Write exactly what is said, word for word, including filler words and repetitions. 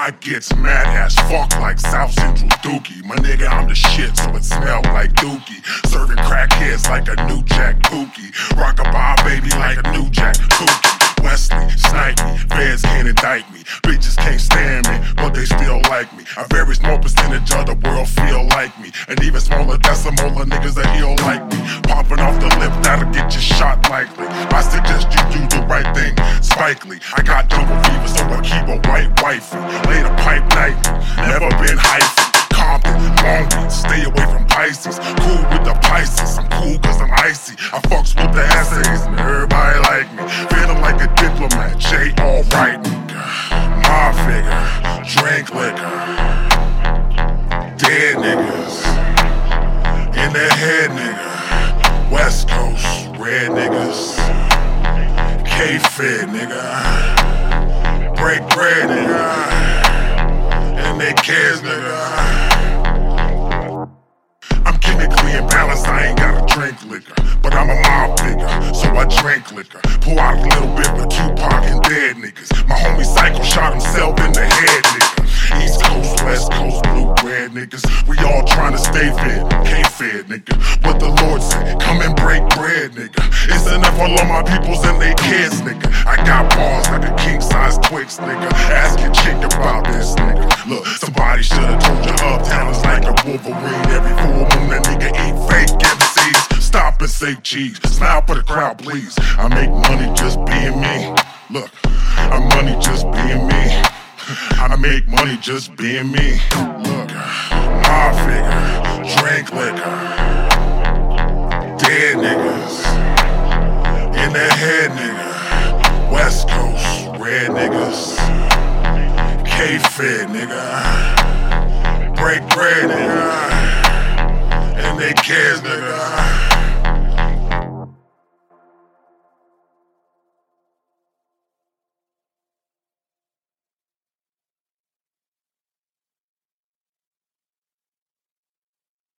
I gets mad as fuck like South Central Dookie. My nigga, I'm the shit, so it smell like Dookie. Serving crackheads like a new Jack Pookie. Rockabye baby like a new Jack Pookie. Wesley, snipe me, feds can't indict me. Bitches can't stand me, but they still like me. A very small percentage of the world feel like me. And even smaller decimal of niggas that ill like me. Popping off the lip, that'll get you shot likely. I suggest you do the right thing, Spikely. I got double fever, so I keep a white wifey. Laid a pipe nightly, never been hyphy. Compton, Long Beach, stay away from Pisces. Cool with the Pisces, I'm cool cause I'm icy. I fucks with the essays and everybody like me. Feeling like a diplomat, Jay alright. My figure, drink liquor. Dead niggas, in their head nigga. West Coast, red niggas. K-Fed nigga. Break bread nigga. And they cares nigga. I'm chemically imbalanced, I ain't gotta drink liquor. But I'm a mob figure, so I drink liquor. Pull out a little bit for Tupac and dead niggas. My homie Psycho shot himself in the head nigga. East Coast, West Coast, blue, red niggas. We all trying to stay fed, can't fed nigga. What the Lord said, come and break bread nigga. It's enough for all my peoples and they kids nigga. I got bars like a king size Twix nigga. Ask your chick about this nigga. Look, somebody should've told you Uptown is like a Wolverine. Every full moon that nigga eat fake M Cs. Stop and say cheese, smile for the crowd please. I make money just being me. Look, I'm money just being me. I make money just being me. Look, my figure, drink liquor. Dead niggas, in their head nigga. West Coast, red niggas. K-Fed nigga. Break bread nigga. And they cares nigga.